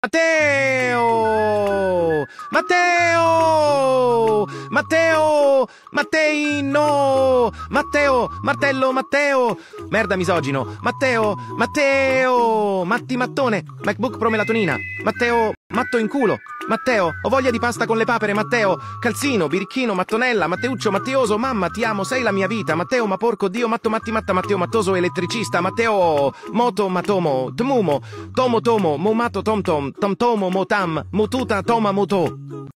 Matteo! Matteo! Matteo! Matteino! Matteo! Martello! Matteo! Merda misogino! Matteo! Matteo! Matti mattone! MacBook Pro melatonina! Matteo! Matto in culo! Matteo! Ho voglia di pasta con le papere! Matteo! Calzino! Birichino! Mattonella! Matteuccio! Mattioso! Mamma ti amo! Sei la mia vita! Matteo! Ma porco Dio! Matto Matti Matta! Matteo Mattoso elettricista! Matteo! Moto Matomo! Tmumo! Tomo Tomo! Momato Tom Tom! Tom Tomo Motam! Mututa Toma Muto!